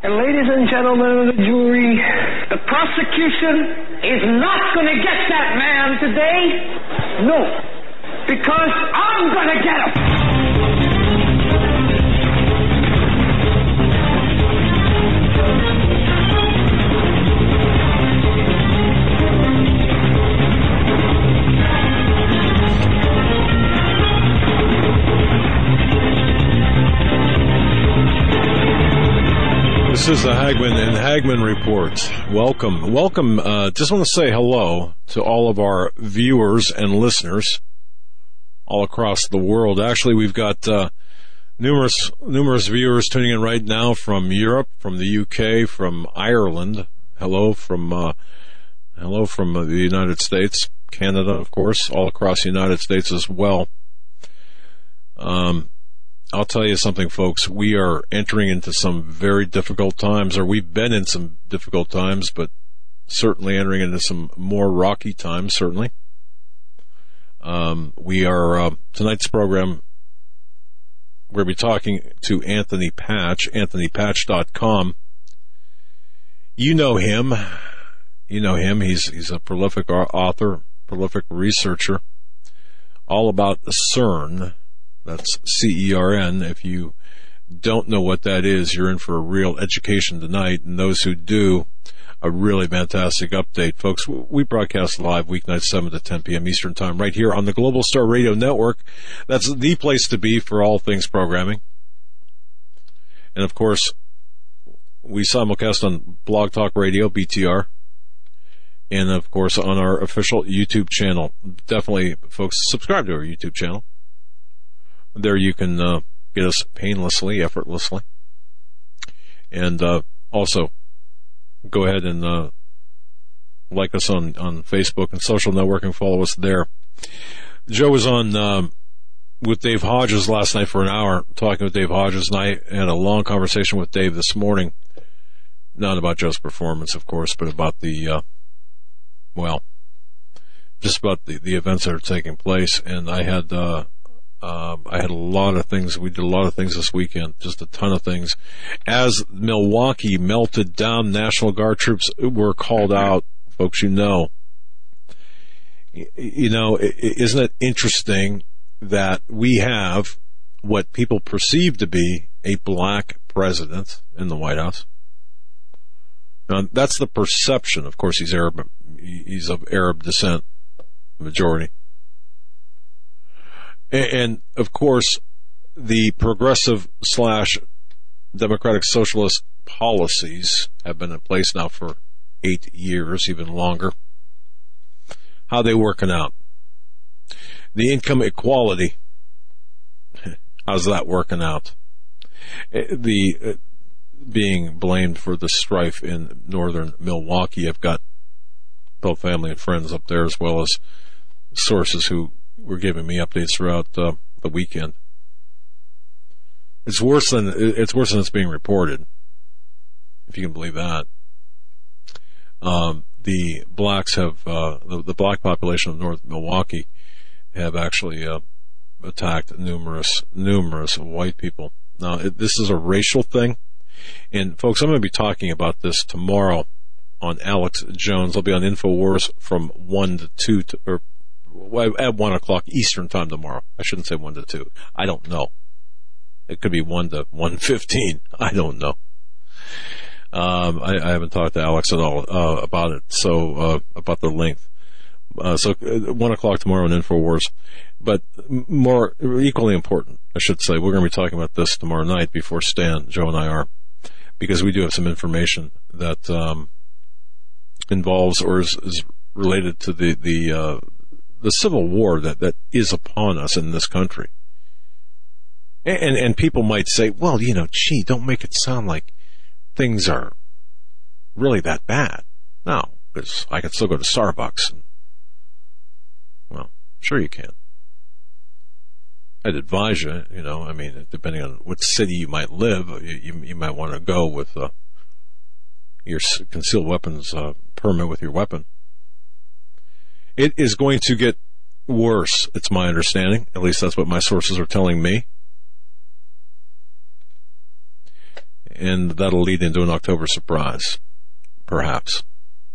And ladies and gentlemen of the jury, the prosecution is not going to get that man today. No. Because I'm going to get him. This is the Hagmann and Hagmann Report. Welcome. Just want to say hello to all of our viewers and listeners all across the world. Actually, we've got numerous viewers tuning in right now from Europe, from the UK, from Ireland. Hello from the United States, Canada, of course, all across the United States as well. I'll tell you something, folks. We are entering into some very difficult times, or we've been in some difficult times, but certainly entering into some more rocky times, certainly. We are, tonight's program, we're going to be talking to Anthony Patch, anthonypatch.com. You know him. He's a prolific author, prolific researcher, all about CERN. That's CERN. If you don't know what that is, you're in for a real education tonight. And those who do, a really fantastic update. Folks, we broadcast live weeknights 7 to 10 p.m. Eastern Time right here on the Global Star Radio Network. That's the place to be for all things programming. And, of course, we simulcast on Blog Talk Radio, BTR. And, of course, on our official YouTube channel. Definitely, folks, subscribe to our YouTube channel. There you can get us painlessly, effortlessly. And also, go ahead and like us on Facebook and social networking. Follow us there. Joe was on with Dave Hodges last night for an hour, talking with Dave Hodges, and I had a long conversation with Dave this morning. Not about Joe's performance, of course, but about just about the events that are taking place. And I had a lot of things. We did a lot of things this weekend, just a ton of things. As Milwaukee melted down, National Guard troops were called out. Folks, isn't it interesting that we have what people perceive to be a black president in the White House? Now, that's the perception. Of course, he's Arab. He's of Arab descent, majority. And, of course, the progressive / democratic socialist policies have been in place now for 8 years, even longer. How are they working out? The income equality, how's that working out? The being blamed for the strife in northern Milwaukee. I've got both family and friends up there, as well as sources who were giving me updates throughout the weekend. It's worse than it's being reported, if you can believe that. The blacks have the black population of North Milwaukee have actually attacked numerous white people. Now, this is a racial thing, and folks, I'm going to be talking about this tomorrow on Alex Jones. I'll be on InfoWars from 1 to 2 at 1 o'clock Eastern Time tomorrow. I shouldn't say 1 to 2. I don't know. It could be 1 to 1:15. I don't know. I haven't talked to Alex at all about it. So about the length. So 1 o'clock tomorrow on InfoWars. But more equally important, I should say, we're going to be talking about this tomorrow night before Stan, Joe, and I are, because we do have some information that involves or is related to the civil war that is upon us in this country. And people might say, well, don't make it sound like things are really that bad. No, because I can still go to Starbucks. Well, sure you can. I'd advise you, depending on what city you might live, you might want to go with your concealed weapons permit with your weapon. It is going to get worse, it's my understanding. At least that's what my sources are telling me. and that'll lead into an October surprise, perhaps.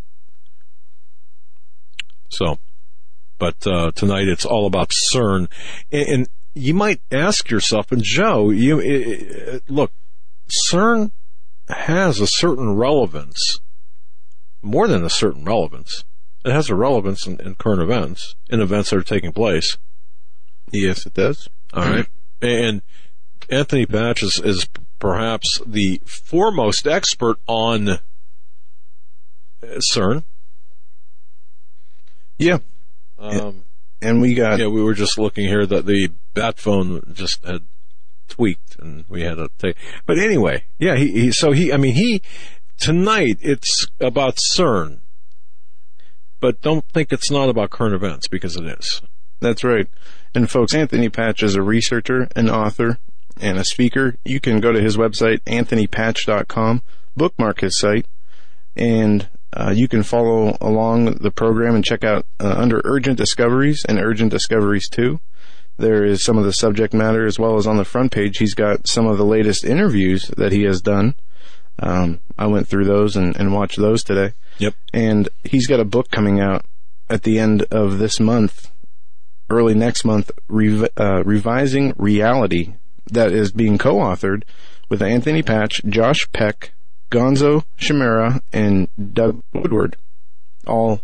So, but tonight it's all about CERN, and you might ask yourself, and Joe, look, CERN has a certain relevance, more than a certain relevance. It has a relevance in current events, in events that are taking place. Yes, it does. All right. And Anthony Patch is perhaps the foremost expert on CERN. Yeah. And we got... Yeah, we were just looking here that the bat phone just had tweaked, and we had to take... But anyway, yeah, tonight it's about CERN, but don't think it's not about current events, because it is. That's right. And folks, Anthony Patch is a researcher, an author, and a speaker. You can go to his website, anthonypatch.com, bookmark his site, and you can follow along the program and check out under Urgent Discoveries and Urgent Discoveries 2. There is some of the subject matter, as well as on the front page, he's got some of the latest interviews that he has done. I went through those and watched those today. Yep. And he's got a book coming out at the end of this month, early next month, Revising Reality, that is being co-authored with Anthony Patch, Josh Peck, Gonzo Chimera, and Doug Woodward, all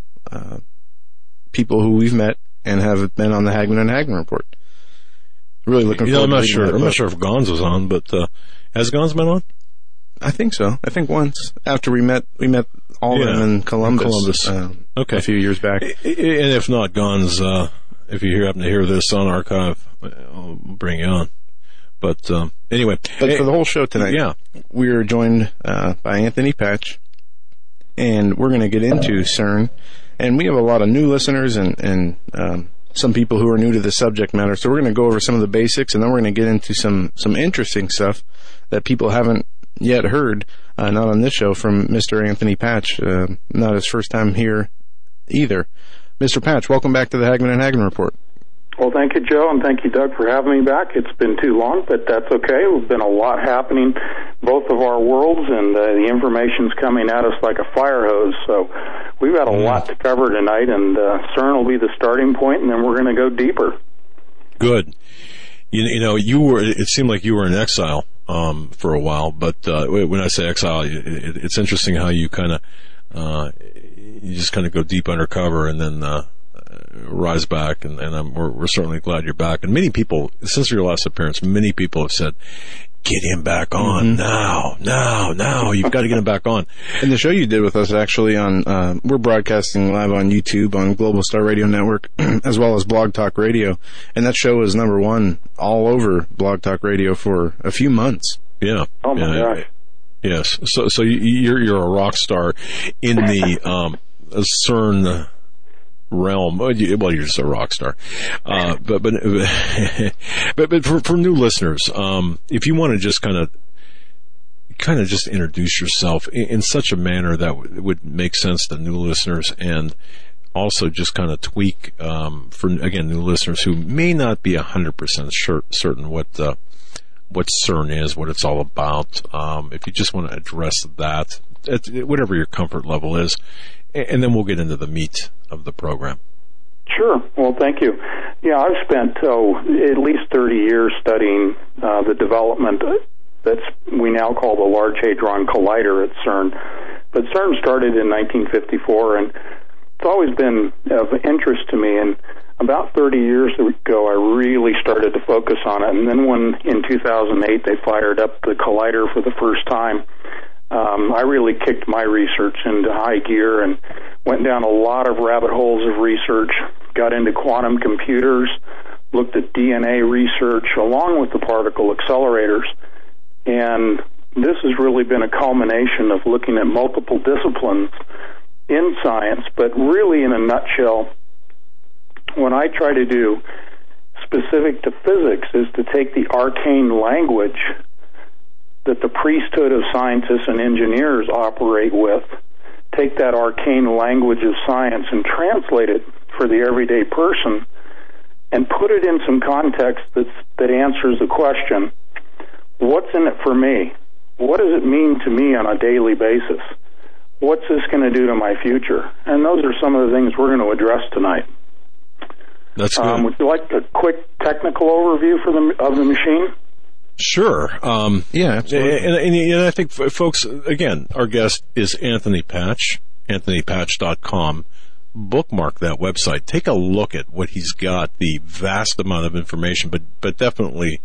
people who we've met and have been on the Hagman and Hagman Report. Really looking forward to reading that book. I'm not sure if Gonzo's on, but has Gonzo been on? I think so. I think once after we met all of them in Columbus. Okay. A few years back. And if not, Gonz, if you happen to hear this on archive, I'll bring you on. But anyway. But for the whole show tonight, yeah, we're joined by Anthony Patch, and we're going to get into CERN. And we have a lot of new listeners and some people who are new to the subject matter. So we're going to go over some of the basics, and then we're going to get into some interesting stuff that people haven't yet heard, not on this show, from Mr. Anthony Patch. Not his first time here either. Mr. Patch, welcome back to the Hagman and Hagman Report. Well, thank you, Joe, and thank you, Doug, for having me back. It's been too long, but that's okay. There's been a lot happening, both of our worlds, and the information's coming at us like a fire hose. So we've got a lot to cover tonight, and CERN will be the starting point, and then we're going to go deeper. Good. You know, it seemed like you were in exile for a while, but when I say exile, it's interesting how you kind of you just kind of go deep undercover and then rise back, and we're certainly glad you're back. And many people, since your last appearance, many people have said, get him back on now. You've got to get him back on. And the show you did with us actually on, we're broadcasting live on YouTube on Global Star Radio Network, as well as Blog Talk Radio. And that show was number one all over Blog Talk Radio for a few months. Yeah. Oh my gosh. Yes. So you're a rock star in the CERN realm. Well, you're just a rock star. But for new listeners, if you want to just kind of just introduce yourself in such a manner that would make sense to new listeners, and also just kind of tweak for, again, new listeners who may not be 100% certain what CERN is, what it's all about. If you just want to address that at whatever your comfort level is, and then we'll get into the meat of the program. Sure. Well, thank you. Yeah, I've spent at least 30 years studying the development that we now call the Large Hadron Collider at CERN. But CERN started in 1954, and it's always been of interest to me. And about 30 years ago, I really started to focus on it. And then when, in 2008, they fired up the collider for the first time, I really kicked my research into high gear and went down a lot of rabbit holes of research, got into quantum computers, looked at DNA research along with the particle accelerators. And this has really been a culmination of looking at multiple disciplines in science, but really in a nutshell, what I try to do specific to physics is to take the arcane language that the priesthood of scientists and engineers operate with, take that arcane language of science and translate it for the everyday person and put it in some context that answers the question, what's in it for me? what does it mean to me on a daily basis? What's this going to do to my future? And those are some of the things we're going to address tonight. That's good. Would you like a quick technical overview of the machine? Sure. Yeah, absolutely. And I think, folks, again, our guest is Anthony Patch, anthonypatch.com. Bookmark that website. Take a look at what he's got, the vast amount of information, but definitely,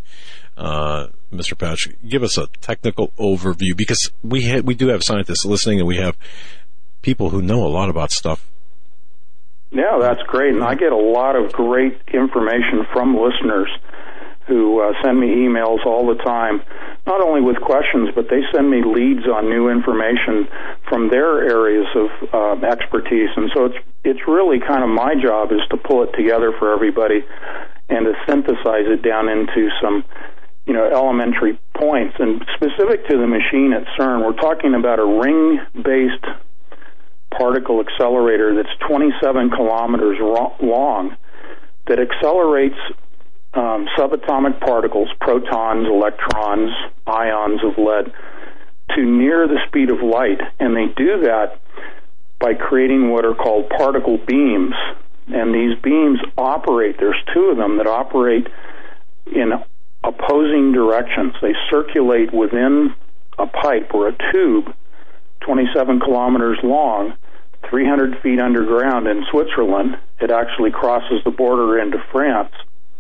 Mr. Patch, give us a technical overview, because we do have scientists listening, and we have people who know a lot about stuff. Yeah, that's great, and I get a lot of great information from listeners who send me emails all the time, not only with questions, but they send me leads on new information from their areas of expertise. And so it's really kind of my job is to pull it together for everybody and to synthesize it down into some, elementary points. And specific to the machine at CERN, we're talking about a ring-based particle accelerator that's 27 kilometers long that accelerates subatomic particles, protons, electrons, ions of lead, to near the speed of light. And they do that by creating what are called particle beams. And these beams operate, there's two of them that operate in opposing directions. They circulate within a pipe or a tube, 27 kilometers long, 300 feet underground in Switzerland. It actually crosses the border into France.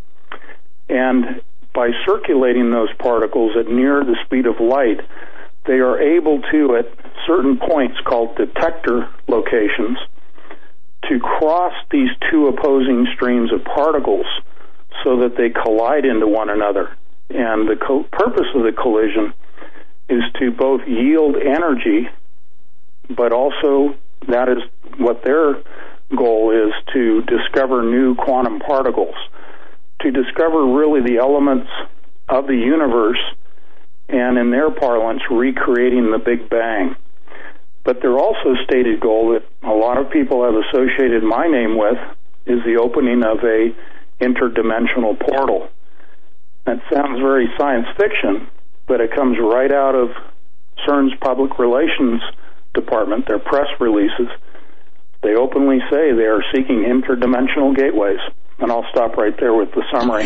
And by circulating those particles at near the speed of light, they are able to, at certain points called detector locations, to cross these two opposing streams of particles so that they collide into one another. And the purpose of the collision is to both yield energy, but also that is what their goal is, to discover new quantum particles, to discover really the elements of the universe, and in their parlance, recreating the Big Bang. But their also stated goal that a lot of people have associated my name with is the opening of a interdimensional portal. That sounds very science fiction, but it comes right out of CERN's public relations department, their press releases. They openly say they are seeking interdimensional gateways. And I'll stop right there with the summary.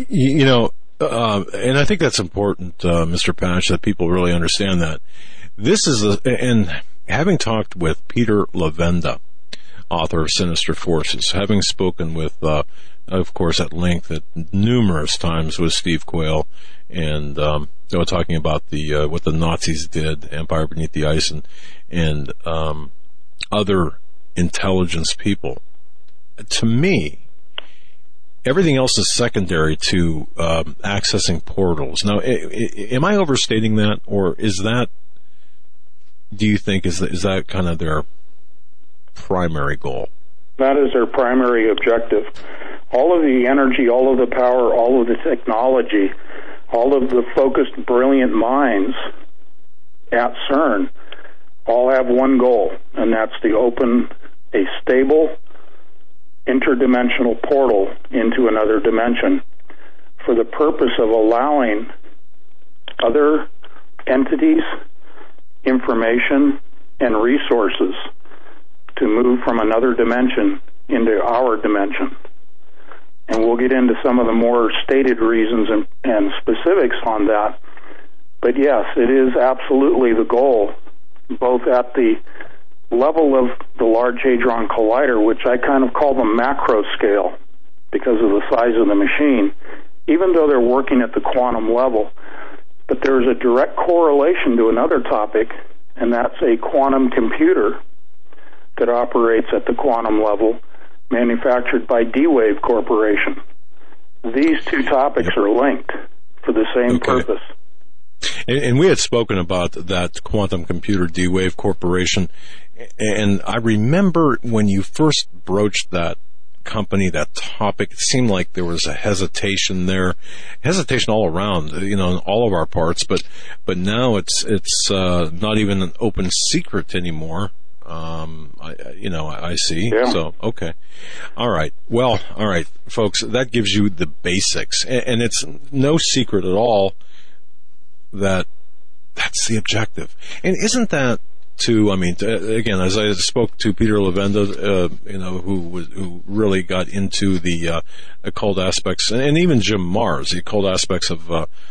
And I think that's important, Mr. Patch, that people really understand that. This is, and having talked with Peter Levenda, author of Sinister Forces, having spoken with, of course, at length at numerous times with Steve Quayle, and they were talking about the what the Nazis did, Empire Beneath the Ice, and other intelligence people. To me, everything else is secondary to accessing portals. Now, am I overstating that, or is that? Do you think is that kind of their primary goal? That is their primary objective. All of the energy, all of the power, all of the technology, all of the focused, brilliant minds at CERN all have one goal, and that's to open a stable, interdimensional portal into another dimension for the purpose of allowing other entities, information, and resources to move from another dimension into our dimension. And we'll get into some of the more stated reasons and specifics on that. But yes, it is absolutely the goal, both at the level of the Large Hadron Collider, which I kind of call the macro scale because of the size of the machine, even though they're working at the quantum level. But there's a direct correlation to another topic, and that's a quantum computer that operates at the quantum level, manufactured by D-Wave Corporation. These two topics are linked for the same purpose. And we had spoken about that quantum computer, D-Wave Corporation, and I remember when you first broached that company, that topic, it seemed like there was a hesitation there, hesitation all around, in all of our parts, but now it's not even an open secret anymore. I see. Yeah. So, okay. All right. Well, all right, folks, that gives you the basics, and it's no secret at all that That's the objective. And isn't that too, I mean, again, as I spoke to Peter Levenda, who really got into the occult aspects, and even Jim Marrs, the occult aspects of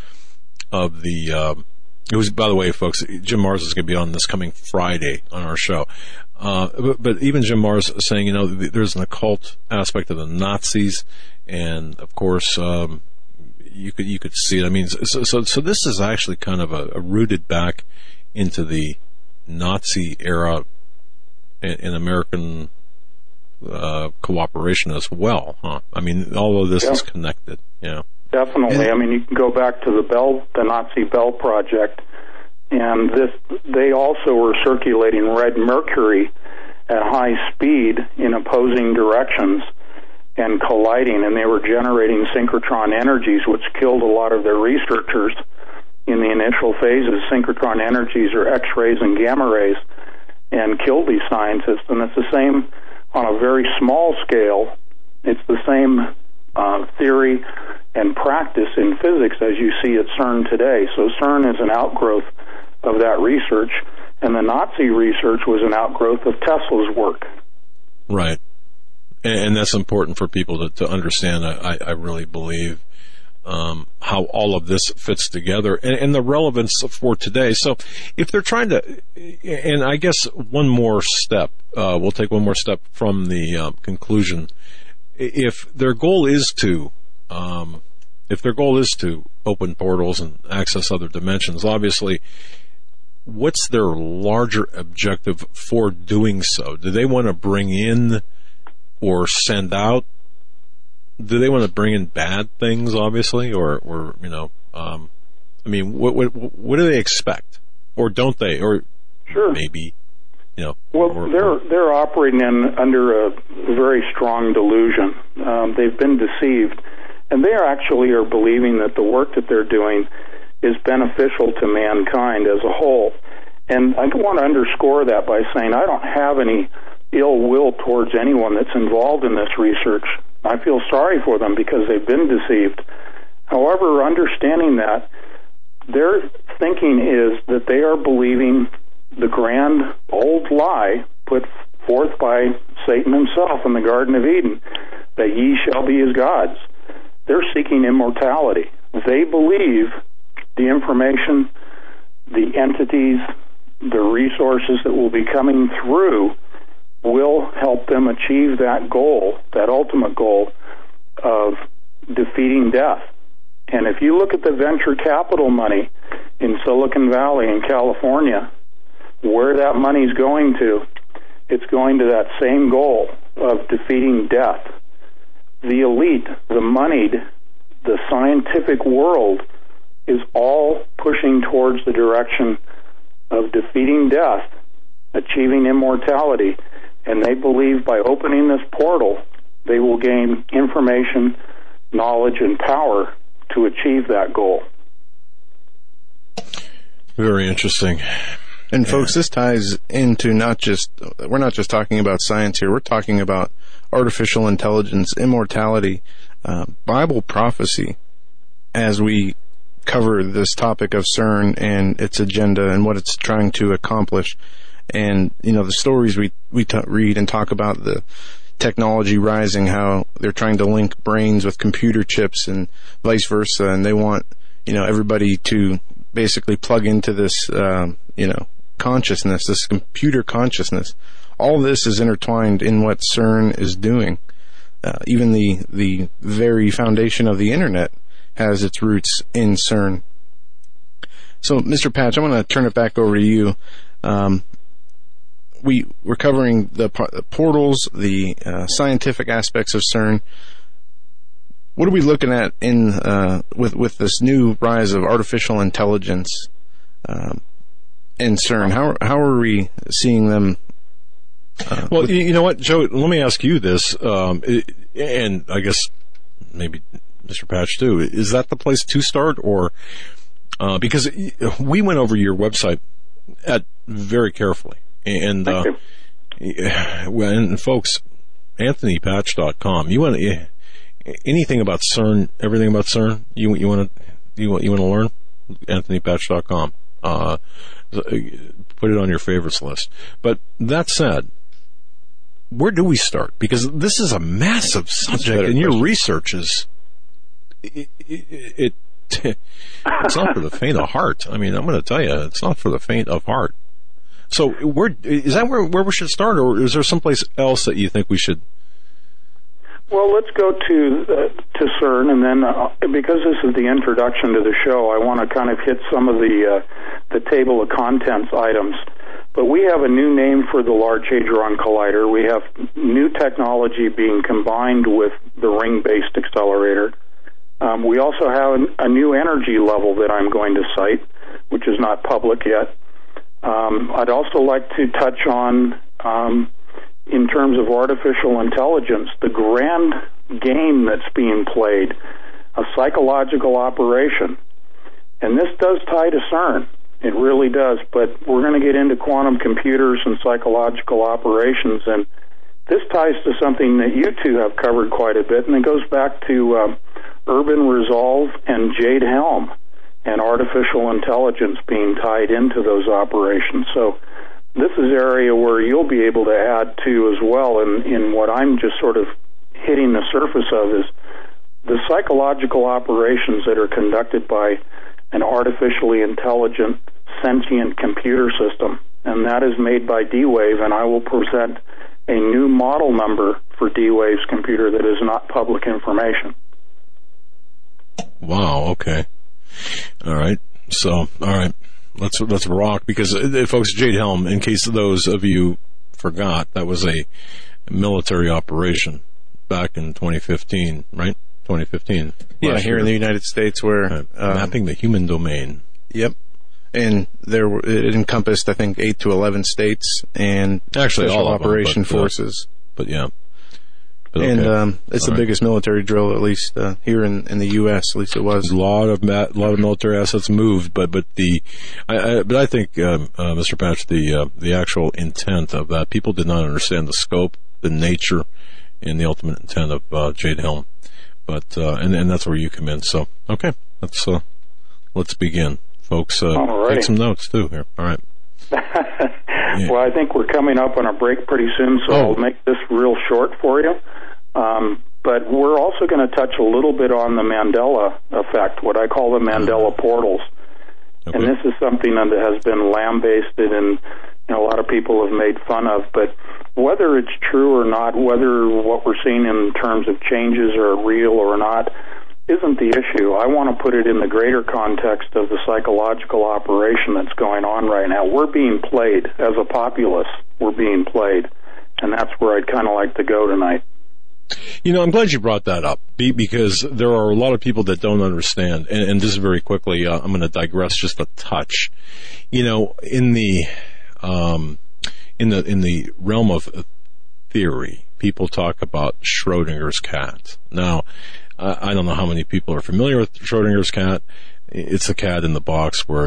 the, it was, by the way, folks, Jim Marrs is going to be on this coming Friday on our show. But even Jim Marrs saying, you know, there's an occult aspect of the Nazis, and of course, you could see it. I mean, so this is actually kind of a rooted back into the Nazi era in American cooperation as well, huh? I mean, all of this is connected. Yeah, definitely. I mean, you can go back to the Nazi Bell Project, and they also were circulating red mercury at high speed in opposing directions and colliding, and they were generating synchrotron energies, which killed a lot of their researchers in the initial phases. Synchrotron energies are X-rays and gamma rays, and killed these scientists. And it's the same on a very small scale. It's the same theory and practice in physics as you see at CERN today. So CERN is an outgrowth of that research, and the Nazi research was an outgrowth of Tesla's work. Right. And that's important for people to understand, I really believe, how all of this fits together and the relevance for today. So if they're trying to, and I guess one more step, we'll take one more step from the conclusion. If their goal is to open portals and access other dimensions, obviously, what's their larger objective for doing so? Do they want to bring in or send out? Do they want to bring in bad things, obviously, or you know? I mean, what do they expect, or don't they, or sure, maybe, you know? Well, they're operating under a very strong delusion. They've been deceived, and they actually are believing that the work that they're doing is beneficial to mankind as a whole. And I want to underscore that by saying I don't have any ill will towards anyone that's involved in this research. I feel sorry for them because they've been deceived. However, understanding that, their thinking is that they are believing the grand old lie put forth by Satan himself in the Garden of Eden, that ye shall be as gods. They're seeking immortality. They believe the information, the entities, the resources that will be coming through will help them achieve that goal, that ultimate goal of defeating death. And if you look at the venture capital money in Silicon Valley in California, where that money's going to, it's going to that same goal of defeating death. The elite, the moneyed, the scientific world is all pushing towards the direction of defeating death, achieving immortality. And they believe by opening this portal, they will gain information, knowledge, and power to achieve that goal. Very interesting. And folks, this ties into we're not just talking about science here, we're talking about artificial intelligence, immortality, Bible prophecy, as we cover this topic of CERN and its agenda and what it's trying to accomplish. And, you know, the stories we read and talk about, the technology rising, how they're trying to link brains with computer chips and vice versa. And they want, you know, everybody to basically plug into this, consciousness, this computer consciousness. All this is intertwined in what CERN is doing. Even the very foundation of the internet has its roots in CERN. So, Mr. Patch, I'm going to turn it back over to you. We're covering the portals, the scientific aspects of CERN. What are we looking at in with this new rise of artificial intelligence in CERN? How are we seeing them? Well, you know what, Joe? Let me ask you this, and I guess maybe Mr. Patch too. Is that the place to start, or because we went over your website very carefully? And folks, AnthonyPatch.com. You want anything about CERN? Everything about CERN? You want to learn? AnthonyPatch.com. Put it on your favorites list. But that said, where do we start? Because this is a massive subject, and your research is it's not for the faint of heart. I mean, I'm going to tell you, it's not for the faint of heart. So, is that where we should start, or is there someplace else that you think we should? Well, let's go to CERN, and then because this is the introduction to the show, I want to kind of hit some of the table of contents items. But we have a new name for the Large Hadron Collider. We have new technology being combined with the ring-based accelerator. We also have a new energy level that I'm going to cite, which is not public yet. I'd also like to touch on, in terms of artificial intelligence, the grand game that's being played, a psychological operation. And this does tie to CERN. It really does. But we're going to get into quantum computers and psychological operations. And this ties to something that you two have covered quite a bit. And it goes back to Urban Resolve and Jade Helm and artificial intelligence being tied into those operations. So this is an area where you'll be able to add to as well. In what I'm just sort of hitting the surface of is the psychological operations that are conducted by an artificially intelligent, sentient computer system. And that is made by D-Wave, and I will present a new model number for D-Wave's computer that is not public information. Wow, okay. All right. So, all right. Let's rock, because folks, Jade Helm, in case those of you forgot, that was a military operation back in 2015, right? 2015. Yeah, here in the United States, where mapping the human domain. Yep. And it encompassed, I think, 8 to 11 states and actually special all operation forces. But yeah. But and okay. It's the biggest military drill, at least here in the U.S. At least it was. A lot of military assets moved, but I think Mr. Patch, the actual intent of that, people did not understand the scope, the nature, and the ultimate intent of Jade Helm. But and that's where you come in. So okay, let's begin, folks. Take some notes too here. All right. Yeah. Well, I think we're coming up on a break pretty soon, so I'll make this real short for you. But we're also going to touch a little bit on the Mandela effect, what I call the Mandela portals. Okay. And this is something that has been lambasted and a lot of people have made fun of. But whether it's true or not, whether what we're seeing in terms of changes are real or not, isn't the issue. I want to put it in the greater context of the psychological operation that's going on right now. We're being played as a populace. We're being played. And that's where I'd kind of like to go tonight. I'm glad you brought that up, because there are a lot of people that don't understand. And just very quickly, I'm going to digress just a touch. In the realm of theory, people talk about Schrodinger's cat. Now, I don't know how many people are familiar with Schrodinger's cat. It's a cat in the box where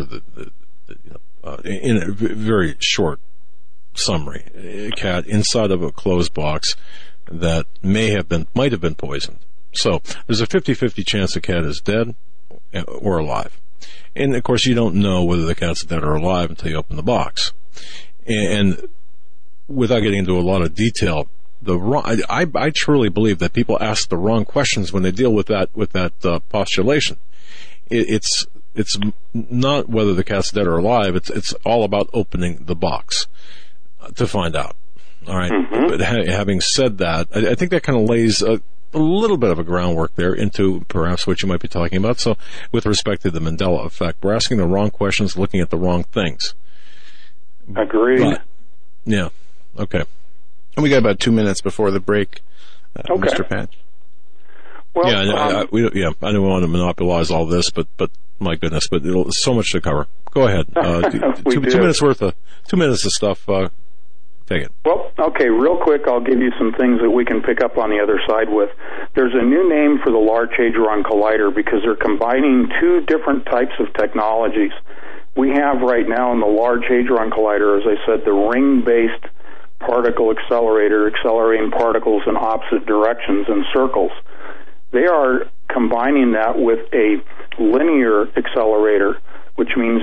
in a very short summary, a cat inside of a closed box that might have been poisoned. So there's a 50-50 chance the cat is dead or alive. And of course you don't know whether the cat's dead or alive until you open the box. And without getting into a lot of detail, I truly believe that people ask the wrong questions when they deal with that postulation. It's not whether the cat's dead or alive. It's all about opening the box to find out. All right. Mm-hmm. But having said that, I think that kind of lays a little bit of a groundwork there into perhaps what you might be talking about. So with respect to the Mandela effect, we're asking the wrong questions, looking at the wrong things. Agreed. Yeah. Okay. And we got about 2 minutes before the break, okay. Mr. Patch. Well, I don't want to monopolize all this, but my goodness, but there's so much to cover. Go ahead. 2 minutes worth of 2 minutes of stuff. Take it. Well, okay, real quick, I'll give you some things that we can pick up on the other side with. There's a new name for the Large Hadron Collider because they're combining two different types of technologies. We have right now in the Large Hadron Collider, as I said, the ring-based particle accelerator, accelerating particles in opposite directions in circles. They are combining that with a linear accelerator, which means it's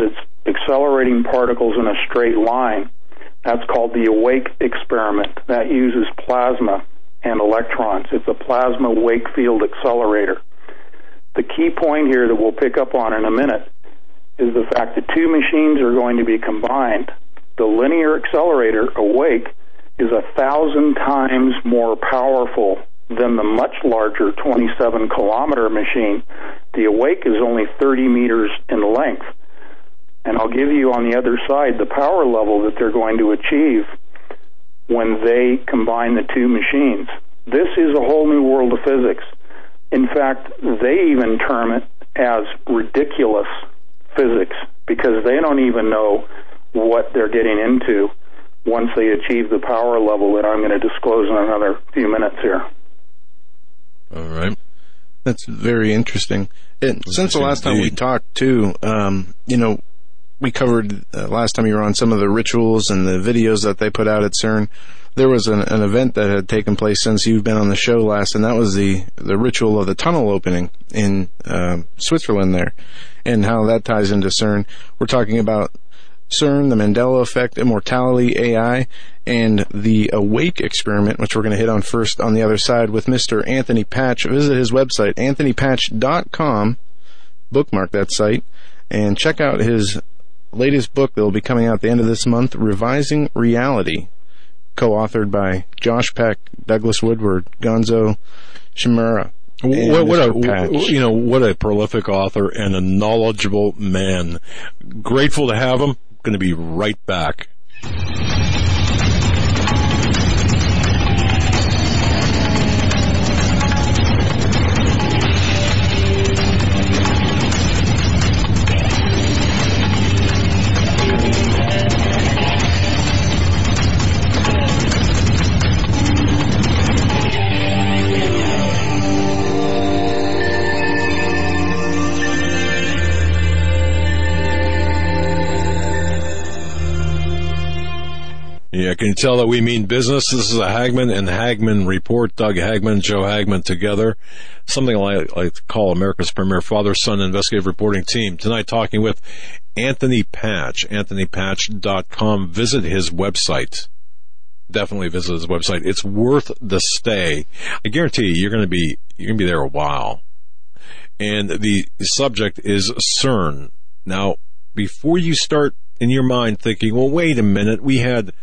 accelerating particles in a straight line. That's called the Awake experiment. That uses plasma and electrons. It's a plasma wake field accelerator. The key point here that we'll pick up on in a minute is the fact that two machines are going to be combined. The linear accelerator, Awake, is 1,000 times more powerful than the much larger 27-kilometer machine. The Awake is only 30 meters in length. And I'll give you on the other side the power level that they're going to achieve when they combine the two machines. This is a whole new world of physics. In fact, they even term it as ridiculous physics because they don't even know what they're getting into once they achieve the power level that I'm going to disclose in another few minutes here. All right. That's very interesting. And since the last time we talked, too, we covered last time you were on some of the rituals and the videos that they put out at CERN. There was an event that had taken place since you've been on the show last, and that was the ritual of the tunnel opening in Switzerland there, and how that ties into CERN. We're talking about CERN, the Mandela Effect, immortality, AI, and the Awake experiment, which we're going to hit on first on the other side with Mr. Anthony Patch. Visit his website, anthonypatch.com, bookmark that site, and check out his latest book that will be coming out at the end of this month, Revising Reality, co-authored by Josh Peck, Douglas Woodward, Gonzo Shimura. What a prolific author and a knowledgeable man. Grateful to have him. Going to be right back. Yeah, can you tell that we mean business? This is a Hagman and Hagman report. Doug Hagman, Joe Hagman together. Something I like to call America's premier father-son investigative reporting team. Tonight talking with Anthony Patch, anthonypatch.com. Visit his website. Definitely visit his website. It's worth the stay. I guarantee you, you're going to be there a while. And the subject is CERN. Now, before you start in your mind thinking, well, wait a minute, we had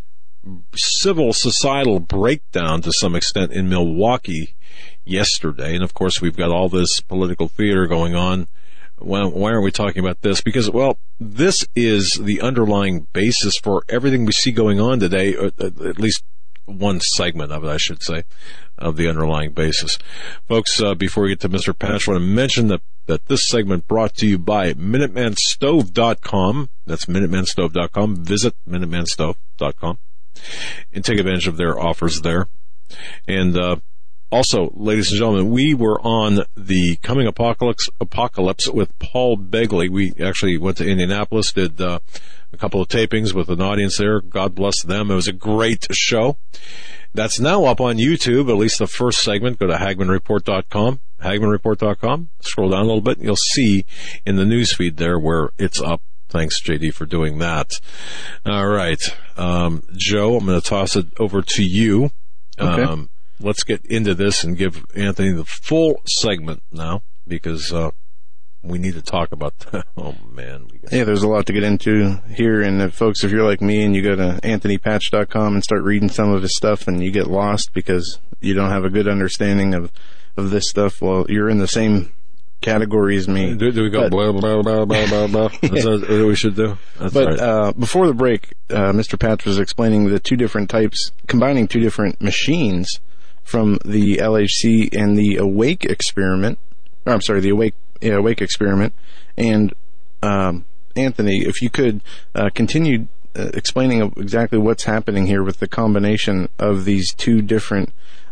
civil societal breakdown to some extent in Milwaukee yesterday, and of course we've got all this political theater going on. Well, why aren't we talking about this? Because, well, this is the underlying basis for everything we see going on today, at least one segment of it, I should say, of the underlying basis. Folks, before we get to Mr. Patch, I want to mention that this segment brought to you by MinutemanStove.com. That's MinutemanStove.com. Visit MinutemanStove.com and take advantage of their offers there. And also, ladies and gentlemen, we were on the Coming Apocalypse with Paul Begley. We actually went to Indianapolis, did a couple of tapings with an audience there. God bless them. It was a great show. That's now up on YouTube, at least the first segment. Go to HagmanReport.com, HagmanReport.com. Scroll down a little bit, and you'll see in the newsfeed there where it's up. Thanks, JD, for doing that. All right. Joe, I'm going to toss it over to you. Okay. Let's get into this and give Anthony the full segment now, because we need to talk about that. Oh, man. Yeah, there's a lot to get into here. And folks, if you're like me and you go to anthonypatch.com and start reading some of his stuff and you get lost because you don't have a good understanding of this stuff, well, you're in the same category as me. Do we go blah, blah, blah, blah, blah, blah? Is that what we should do? That's but right. Before the break, Mr. Patch was explaining the two different types, combining two different machines from the LHC and the Awake experiment. Or, I'm sorry, the Awake experiment. And Anthony, if you could continue explaining exactly what's happening here with the combination of these two different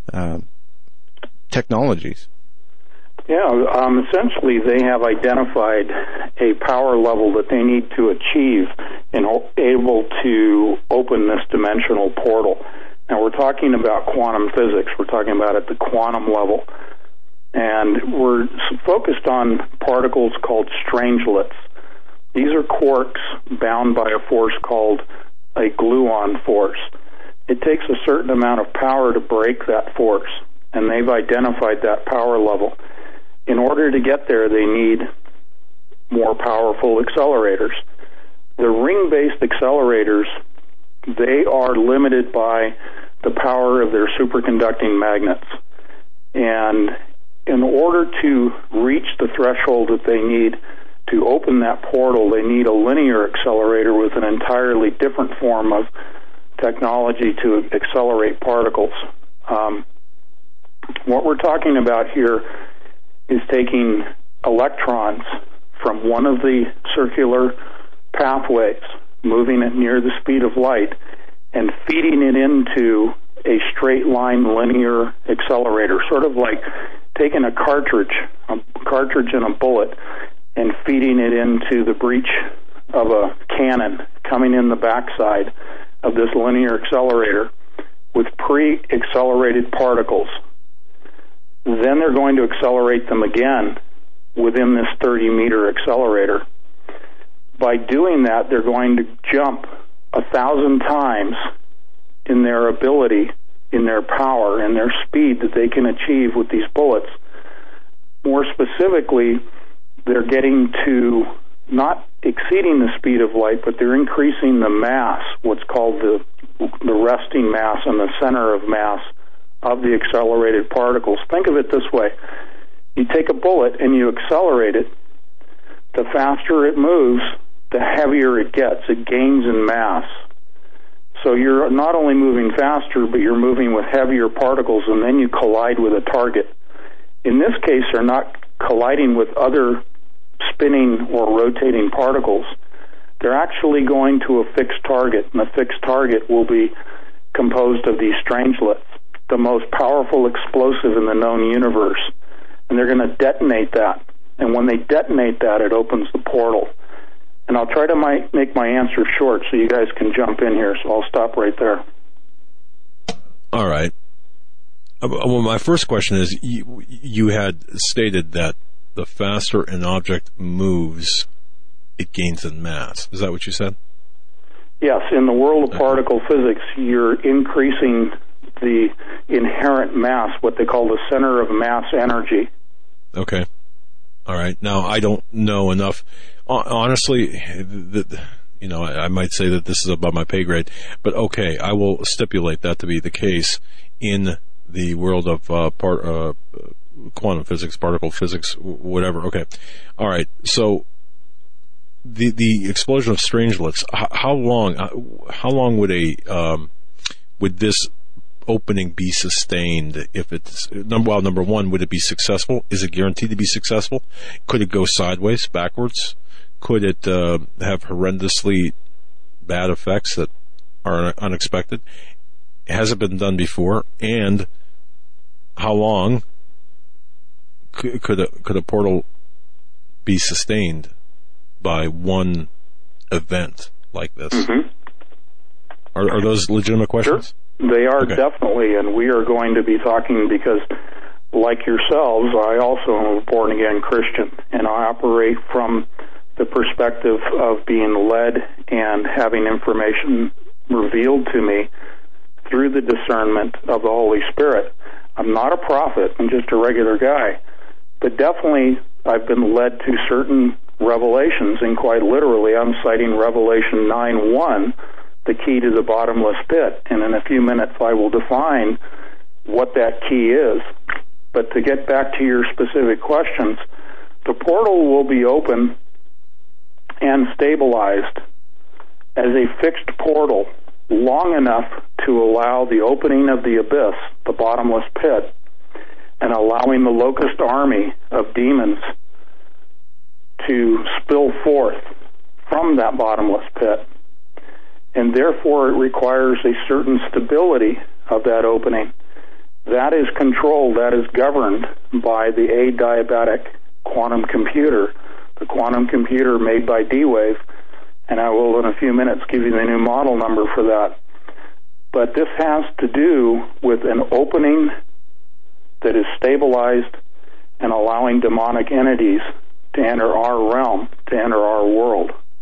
technologies. Yeah, essentially they have identified a power level that they need to achieve and able to open this dimensional portal. Now we're talking about quantum physics. We're talking about at the quantum level. And we're focused on particles called strangelets. These are quarks bound by a force called a gluon force. It takes a certain amount of power to break that force, and they've identified that power level. In order to get there, they need more powerful accelerators. The ring-based accelerators, they are limited by the power of their superconducting magnets. And in order to reach the threshold that they need to open that portal, they need a linear accelerator with an entirely different form of technology to accelerate particles. What we're talking about here is taking electrons from one of the circular pathways, moving it near the speed of light, and feeding it into a straight line linear accelerator, sort of like taking a cartridge and a bullet, and feeding it into the breech of a cannon coming in the backside of this linear accelerator with pre-accelerated particles. Then they're going to accelerate them again within this 30-meter accelerator. By doing that, they're going to jump 1,000 times in their ability, in their power, and their speed that they can achieve with these bullets. More specifically, they're getting to not exceeding the speed of light, but they're increasing the mass, what's called the resting mass and the center of mass of the accelerated particles. Think of it this way. You take a bullet and you accelerate it. The faster it moves, the heavier it gets. It gains in mass. So you're not only moving faster, but you're moving with heavier particles, and then you collide with a target. In this case, they're not colliding with other spinning or rotating particles. They're actually going to a fixed target, and the fixed target will be composed of these strangelets, the most powerful explosive in the known universe. And they're going to detonate that. And when they detonate that, it opens the portal. And I'll try to make my answer short so you guys can jump in here, so I'll stop right there. All right. Well, my first question is, you had stated that the faster an object moves, it gains in mass. Is that what you said? Yes. In the world of particle physics, you're increasing the inherent mass, what they call the center of mass energy. Okay. All right. Now, I don't know enough. Honestly, I might say that this is above my pay grade, but okay, I will stipulate that to be the case in the world of quantum physics, particle physics, whatever. Okay. All right. So the explosion of strangelets, how long would this opening be sustained if it's number one, would it be successful? Is it guaranteed to be successful? Could it go sideways, backwards? Could it have horrendously bad effects that are unexpected? Has it been done before? And how long could a portal be sustained by one event like this? Mm-hmm. Are those legitimate questions? Sure. They are, okay. Definitely, and we are going to be talking because, like yourselves, I also am a born-again Christian, and I operate from the perspective of being led and having information revealed to me through the discernment of the Holy Spirit. I'm not a prophet, I'm just a regular guy, but definitely I've been led to certain revelations, and quite literally I'm citing Revelation 9:1, the key to the bottomless pit, and in a few minutes I will define what that key is. But to get back to your specific questions, the portal will be open and stabilized as a fixed portal long enough to allow the opening of the abyss, the bottomless pit, and allowing the locust army of demons to spill forth from that bottomless pit. And therefore it requires a certain stability of that opening. That is controlled, that is governed by the adiabatic quantum computer, the quantum computer made by D-Wave, and I will in a few minutes give you the new model number for that. But this has to do with an opening that is stabilized and allowing demonic entities to enter our realm, to enter our world.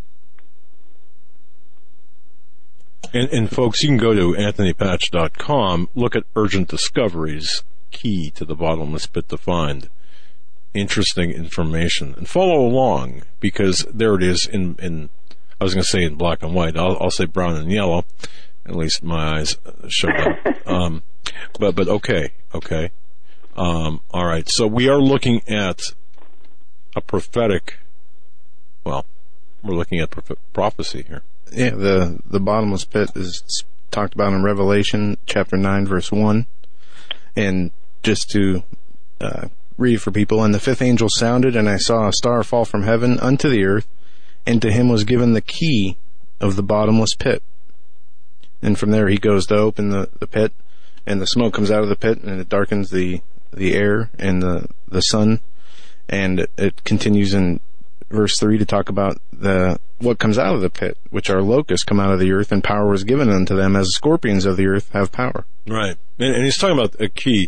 And folks, you can go to anthonypatch.com, look at Urgent Discoveries, Key to the Bottomless Pit to Find. Interesting information. And follow along, because there it is in I was going to say in black and white. I'll say brown and yellow. At least my eyes show that. But okay. All right. So we are looking at a prophetic, well, we're looking at prophecy here. Yeah, the bottomless pit is talked about in Revelation chapter 9, verse 1. And just to read for people, and the fifth angel sounded, and I saw a star fall from heaven unto the earth, and to him was given the key of the bottomless pit. And from there he goes to open the pit, and the smoke comes out of the pit, and it darkens the air and the sun. And it continues in verse 3 to talk about what comes out of the pit, which are locusts come out of the earth, and power was given unto them, as scorpions of the earth have power. Right. And he's talking about a key,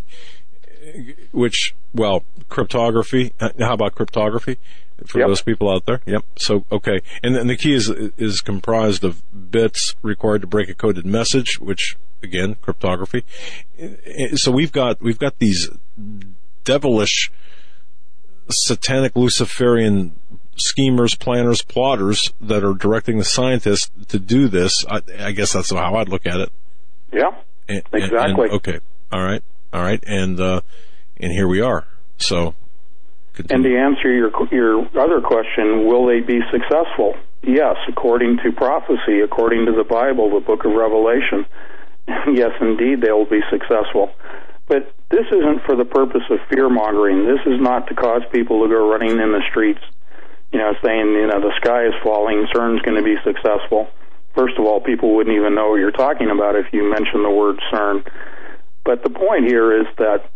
which, well, cryptography. How about cryptography? For those people out there? Yep. So, okay. And the key is comprised of bits required to break a coded message, which, again, cryptography. So we've got these devilish, satanic, Luciferian schemers, planners, plotters that are directing the scientists to do this. I guess that's how I'd look at it. Yeah, exactly. Okay. All right. And here we are. So, continue. And to answer your other question, will they be successful? Yes, according to prophecy, according to the Bible, the book of Revelation. Yes, indeed, they will be successful. But this isn't for the purpose of fear-mongering. This is not to cause people to go running in the streets, saying, the sky is falling, CERN's going to be successful. First of all, people wouldn't even know what you're talking about if you mention the word CERN. But the point here is that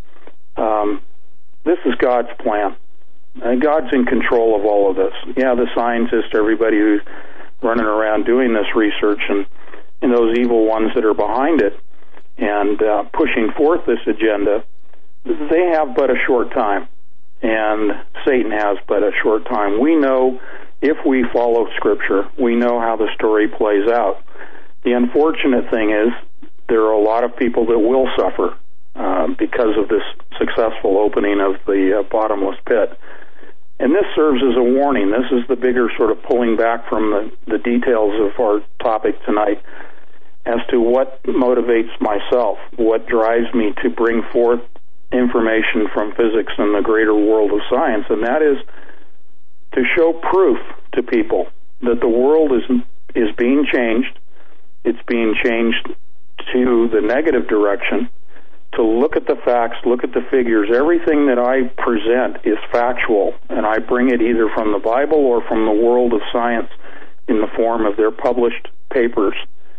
this is God's plan. God's in control of all of this. Yeah, the scientists, everybody who's running around doing this research, and those evil ones that are behind it and pushing forth this agenda, they have but a short time, and Satan has but a short time. We know, if we follow Scripture, we know how the story plays out. The unfortunate thing is there are a lot of people that will suffer because of this successful opening of the bottomless pit. And this serves as a warning. This is the bigger sort of pulling back from the details of our topic tonight as to what motivates myself, what drives me to bring forth information from physics and the greater world of science, and that is to show proof to people that the world is being changed. It's being changed to the negative direction, to look at the facts, look at the figures. Everything that I present is factual, and I bring it either from the Bible or from the world of science in the form of their published papers.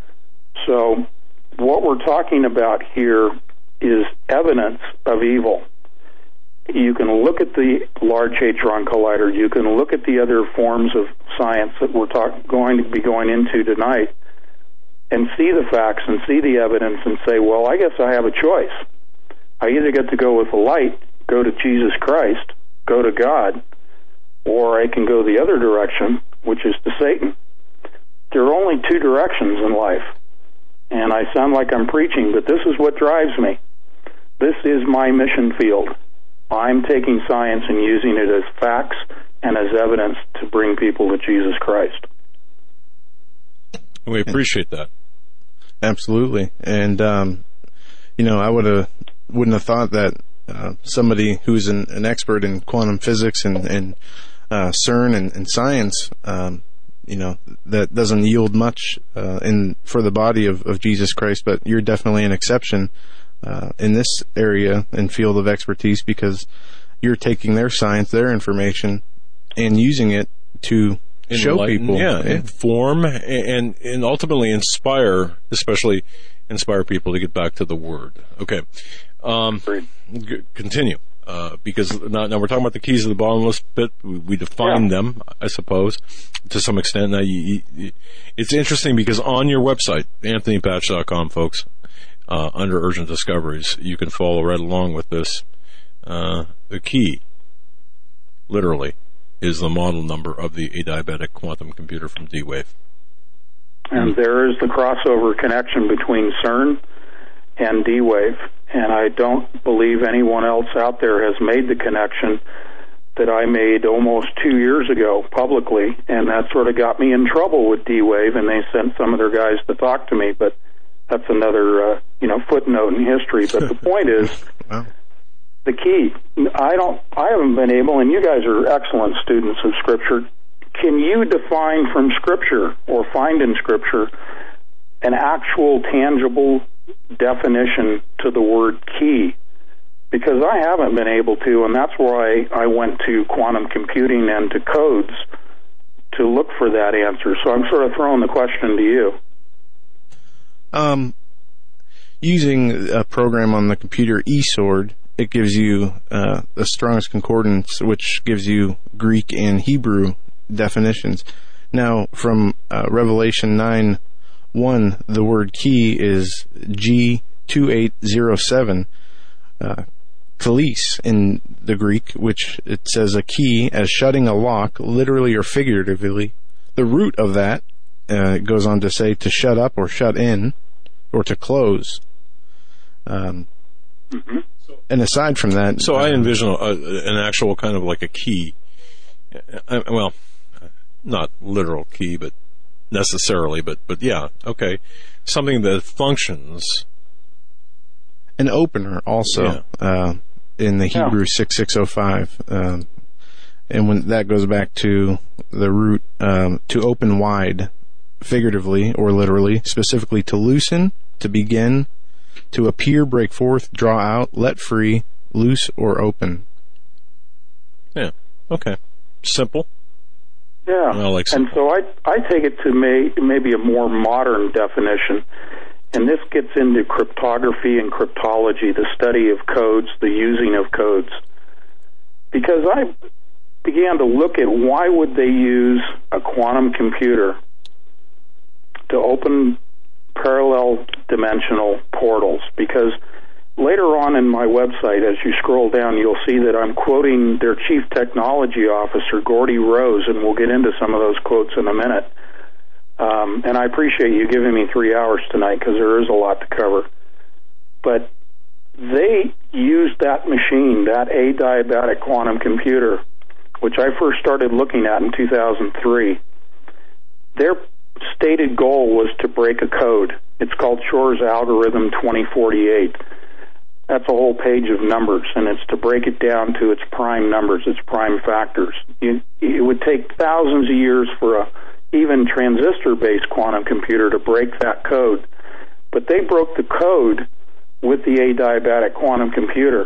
So what we're talking about here is evidence of evil. You can look at the Large Hadron Collider. You can look at the other forms of science that we're going to be going into tonight and see the facts and see the evidence and say, well, I guess I have a choice. I either get to go with the light, go to Jesus Christ, go to God, or I can go the other direction, which is to Satan. There are only two directions in life. And I sound like I'm preaching, but this is what drives me. This is my mission field. I'm taking science and using it as facts and as evidence to bring people to Jesus Christ. We appreciate that. Absolutely. And, I wouldn't have thought that somebody who's an expert in quantum physics and CERN and science, that doesn't yield much for the body of Jesus Christ, but you're definitely an exception in this area and field of expertise, because you're taking their science, their information, and using it to show people. Inform and ultimately inspire, especially inspire people to get back to the Word. Okay. Continue. Because now we're talking about the keys of the bottomless pit. We define them, I suppose, to some extent. Now, it's interesting because on your website, anthonypatch.com, folks, under Urgent Discoveries, you can follow right along with this. The key, literally, is the model number of the adiabatic quantum computer from D-Wave. And there is the crossover connection between CERN and D-Wave. And I don't believe anyone else out there has made the connection that I made almost 2 years ago publicly, and that sort of got me in trouble with D-Wave, and they sent some of their guys to talk to me, but that's another footnote in history. But the point is, wow. The key, I haven't been able, and you guys are excellent students of Scripture, can you define from Scripture or find in Scripture an actual tangible definition to the word key? Because I haven't been able to, and that's why I went to quantum computing and to codes to look for that answer. So I'm sort of throwing the question to you. Using a program on the computer, eSword, it gives you the Strong's Concordance, which gives you Greek and Hebrew definitions. Now, from Revelation 9:1, the word key is G2807. Kelis in the Greek, which it says a key as shutting a lock, literally or figuratively. The root of that goes on to say to shut up or shut in or to close. And aside from that... So I envision an actual kind of like a key. Well, not literal key, but necessarily, but yeah, okay. Something that functions. An opener also. Yeah. In the Hebrew 6605, and when that goes back to the root to open wide, figuratively or literally, specifically to loosen, to begin, to appear, break forth, draw out, let free, loose, or open. Yeah. Okay. Simple. Yeah. I like simple. And so I take it to maybe a more modern definition. And this gets into cryptography and cryptology, the study of codes, the using of codes. Because I began to look at why would they use a quantum computer to open parallel dimensional portals. Because later on in my website, as you scroll down, you'll see that I'm quoting their chief technology officer, Gordy Rose, and we'll get into some of those quotes in a minute. And I appreciate you giving me 3 hours tonight because there is a lot to cover. But they used that machine, that adiabatic quantum computer, which I first started looking at in 2003. Their stated goal was to break a code. It's called Shor's Algorithm 2048. That's a whole page of numbers, and it's to break it down to its prime numbers, its prime factors. It would take thousands of years for a even transistor-based quantum computer to break that code. But they broke the code with the adiabatic quantum computer.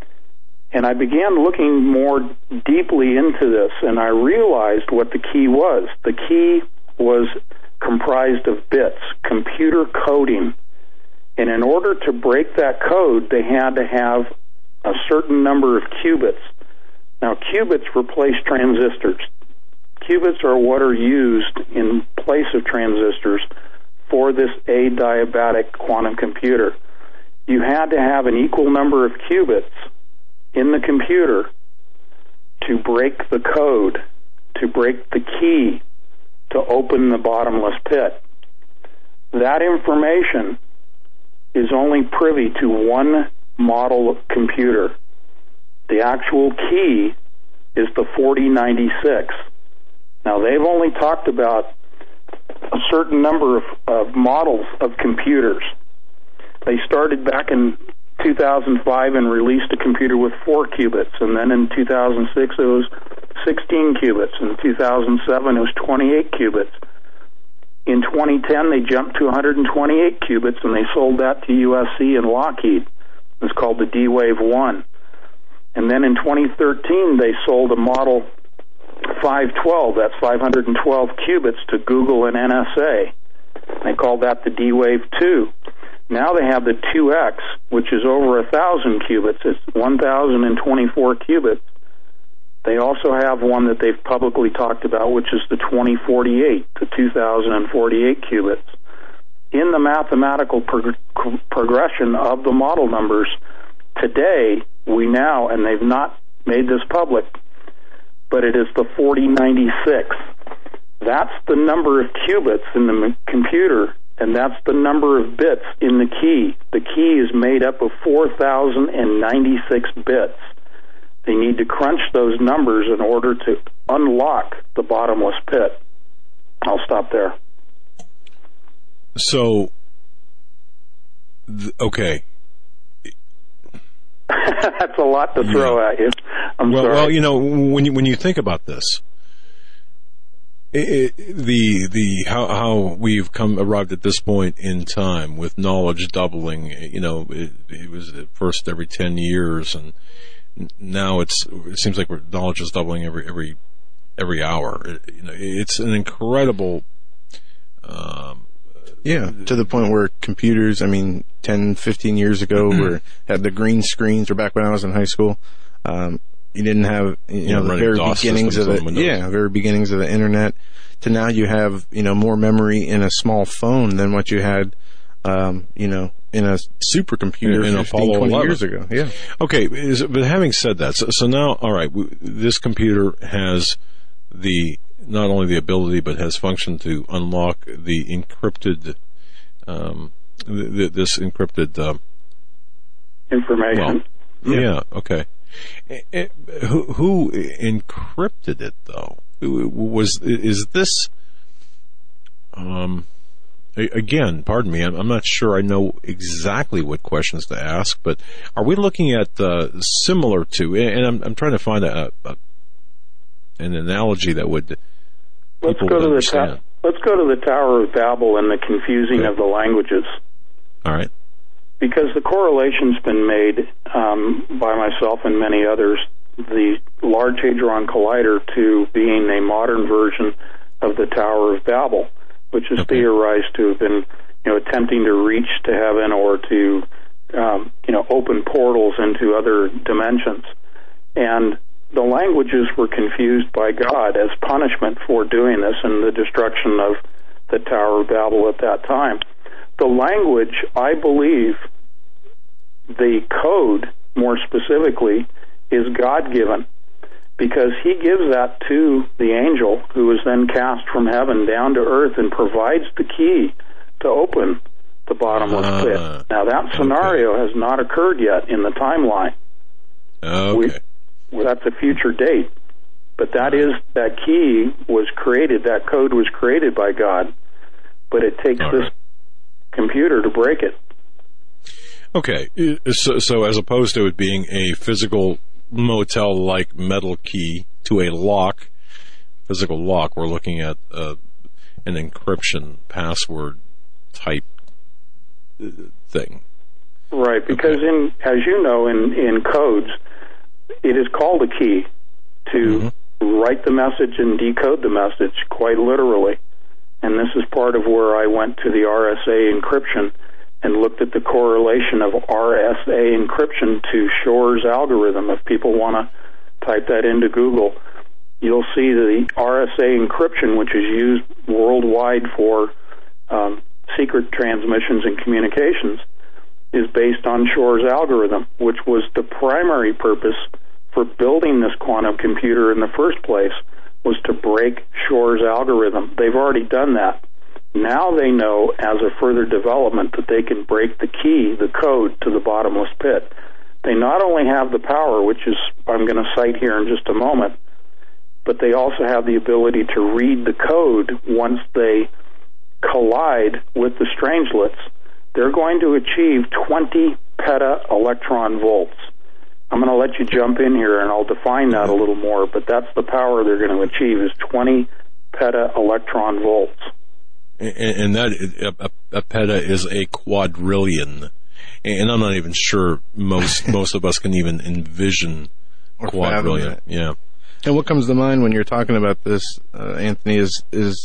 And I began looking more deeply into this, and I realized what the key was. The key was comprised of bits, computer coding. And in order to break that code, they had to have a certain number of qubits. Now, qubits replace transistors. Qubits are what are used in place of transistors for this adiabatic quantum computer. You had to have an equal number of qubits in the computer to break the code, to break the key, to open the bottomless pit. That information is only privy to one model computer. The actual key is the 4096. Now, they've only talked about a certain number of models of computers. They started back in 2005 and released a computer with 4 qubits, and then in 2006 it was 16 qubits. In 2007 it was 28 qubits. In 2010 they jumped to 128 qubits, and they sold that to USC and Lockheed. It's called the D-Wave 1. And then in 2013 they sold a model 512, that's 512 qubits, to Google and NSA. They called that the D-Wave 2. Now they have the 2X, which is over 1,000 qubits. It's 1,024 qubits. They also have one that they've publicly talked about, which is the 2048, the 2,048 qubits. In the mathematical progression of the model numbers, today we now, and they've not made this public, but it is the 4096. That's the number of qubits in the computer, and that's the number of bits in the key. The key is made up of 4,096 bits. They need to crunch those numbers in order to unlock the bottomless pit. I'll stop there. So, okay. That's a lot to throw at you. I'm sorry. Well, you know, when you think about this, how we've arrived at this point in time with knowledge doubling. You know, it was at first every 10 years, and now it seems like knowledge is doubling every hour. You know, it's an incredible. To the point where computers, 10, 15 years ago, had the green screens, or back when I was in high school, you didn't have, the very beginnings of it. Very beginnings of the internet. To now you have, more memory in a small phone than what you had, in a supercomputer in 15, 20 years ago. Yeah. Okay. But having said that, so now, all right, this computer has not only the ability, but has function to unlock the encrypted, this encrypted information. Yeah. Okay. Who encrypted it, though? Is this? Again, pardon me. I'm not sure I know exactly what questions to ask, but are we looking at similar to? And I'm trying to find an analogy that would. Let's go to the Tower of Babel and the confusing of the languages. All right. Because the correlation's been made by myself and many others, the Large Hadron Collider to being a modern version of the Tower of Babel, which is theorized to have been, attempting to reach to heaven or to, open portals into other dimensions. And the languages were confused by God as punishment for doing this and the destruction of the Tower of Babel at that time. The language, I believe, the code, more specifically, is God-given, because he gives that to the angel, who is then cast from heaven down to earth and provides the key to open the bottomless pit. Now, that scenario has not occurred yet in the timeline. Okay. That's a future date. But that key was created, that code was created by God, but it takes this computer to break it. Okay, so as opposed to it being a physical motel-like metal key to a physical lock, we're looking at an encryption password type thing. Right, because as you know, in codes, it is called a key to write the message and decode the message, quite literally. And this is part of where I went to the RSA encryption and looked at the correlation of RSA encryption to Shor's algorithm. If people want to type that into Google, you'll see the RSA encryption, which is used worldwide for secret transmissions and communications, is based on Shor's algorithm, which was the primary purpose for building this quantum computer in the first place, was to break Shor's algorithm. They've already done that. Now they know, as a further development, that they can break the key, the code, to the bottomless pit. They not only have the power, which is I'm going to cite here in just a moment, but they also have the ability to read the code once they collide with the strangelets. They're going to achieve 20 peta-electron volts. I'm going to let you jump in here, and I'll define that a little more, but that's the power they're going to achieve, is 20 peta-electron volts. And that a peta is a quadrillion, and I'm not even sure most of us can even envision quadrillion. Yeah. And what comes to mind when you're talking about this, Anthony, is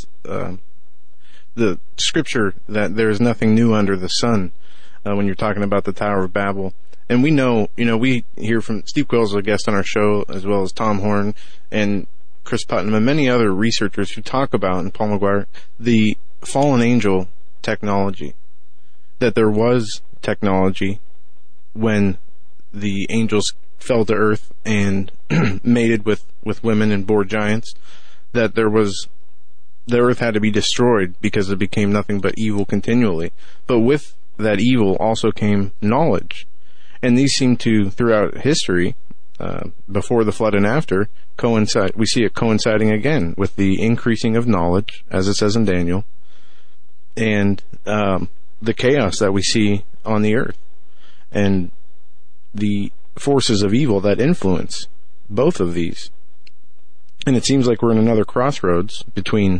the scripture that there is nothing new under the sun. When you're talking about the Tower of Babel, and we know, we hear from Steve Quayle's a guest on our show, as well as Tom Horn and Chris Putnam and many other researchers who talk about, and Paul McGuire, the fallen angel technology, that there was technology when the angels fell to earth and mated with women and bore giants, that there was the earth had to be destroyed because it became nothing but evil continually. But with that evil also came knowledge. And these seem to, throughout history, before the flood and after, coincide. We see it coinciding again with the increasing of knowledge, as it says in Daniel, and the chaos that we see on the earth, and the forces of evil that influence both of these. And it seems like we're in another crossroads between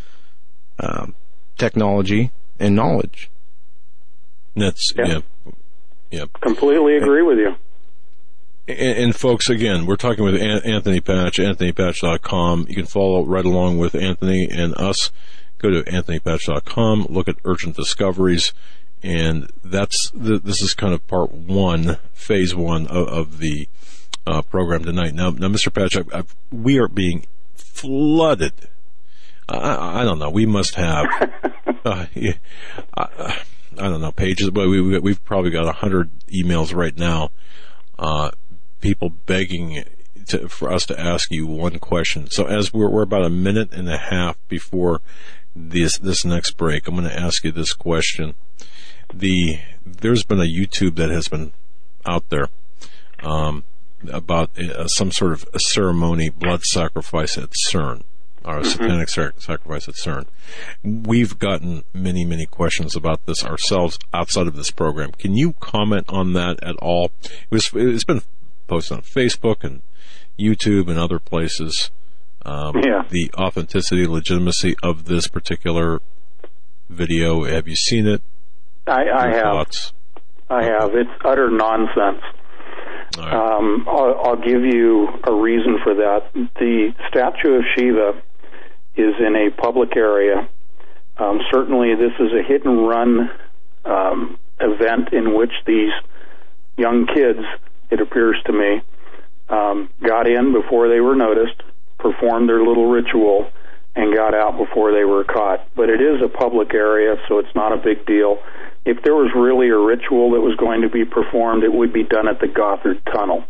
technology and knowledge. That's, yeah. Completely agree with you. And folks, again, we're talking with Anthony Patch, anthonypatch.com. You can follow right along with Anthony and us. Go to anthonypatch.com, look at Urgent Discoveries, and this is kind of part one, phase one of the program tonight. Now, Mr. Patch, we are being flooded. I don't know. We must have, I don't know, pages, but we've probably got 100 emails right now. People begging for us to ask you one question. So as we're about a minute and a half before this next break, I'm going to ask you this question. There's been a YouTube that has been out there about some sort of a ceremony, blood sacrifice at CERN, or a satanic sacrifice at CERN. We've gotten many, many questions about this ourselves outside of this program. Can you comment on that at all? It's been posted on Facebook and YouTube and other places. The authenticity, legitimacy of this particular video. Have you seen it? I have. Thoughts? I have. It's utter nonsense. All right. I'll give you a reason for that. The statue of Shiva is in a public area. Certainly, this is a hit and run event in which these young kids, it appears to me, got in before they were noticed, performed their little ritual, and got out before they were caught. But it is a public area, so it's not a big deal. If there was really a ritual that was going to be performed, it would be done at the Gothard Tunnel.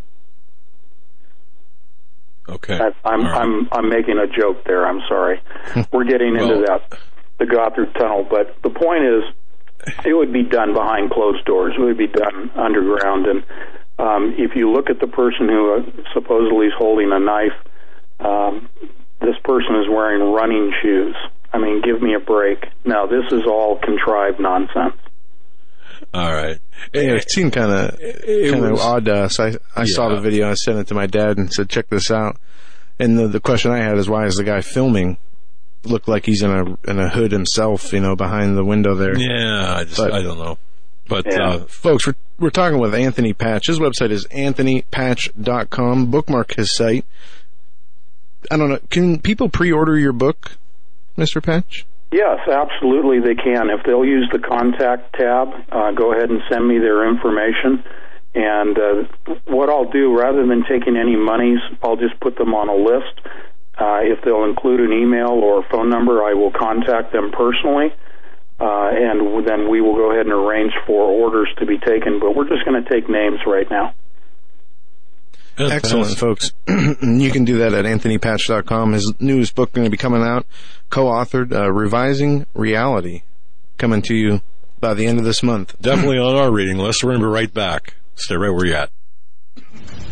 Okay. I'm making a joke there. I'm sorry. We're getting into that, the Gothard Tunnel. But the point is, it would be done behind closed doors. It would be done underground. And if you look at the person who supposedly is holding a knife, this person is wearing running shoes. I mean, give me a break. Now, this is all contrived nonsense. All right. Yeah, it seemed kind of odd to us. I saw the video. I sent it to my dad and said, check this out. And the question I had is, why is the guy filming look like he's in a hood himself, behind the window there? Yeah, I don't know. But folks, we're talking with Anthony Patch. His website is anthonypatch.com. Bookmark his site. I don't know. Can people pre-order your book, Mr. Patch? Yes, absolutely they can. If they'll use the contact tab, go ahead and send me their information. And what I'll do, rather than taking any monies, I'll just put them on a list. If they'll include an email or phone number, I will contact them personally. And then we will go ahead and arrange for orders to be taken. But we're just going to take names right now. Excellent, folks. You can do that at anthonypatch.com. His newest book going to be coming out, co-authored, Revising Reality, coming to you by the end of this month. Definitely on our reading list. We're going to be right back. Stay right where you're at.